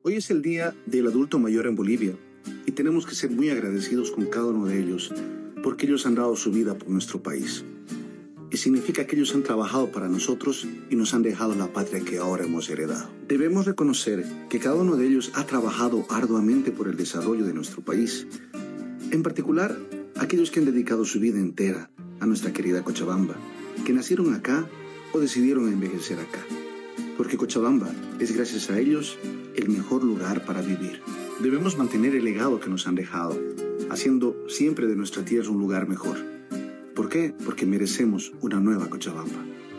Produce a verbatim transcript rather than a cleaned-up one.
Hoy es el Día del Adulto Mayor en Bolivia y tenemos que ser muy agradecidos con cada uno de ellos porque ellos han dado su vida por nuestro país. Y significa que ellos han trabajado para nosotros y nos han dejado la patria que ahora hemos heredado. Debemos reconocer que cada uno de ellos ha trabajado arduamente por el desarrollo de nuestro país. En particular, aquellos que han dedicado su vida entera a nuestra querida Cochabamba, que nacieron acá o decidieron envejecer acá. Porque Cochabamba es gracias a ellos el mejor lugar para vivir. Debemos mantener el legado que nos han dejado, haciendo siempre de nuestra tierra un lugar mejor. ¿Por qué? Porque merecemos una nueva Cochabamba.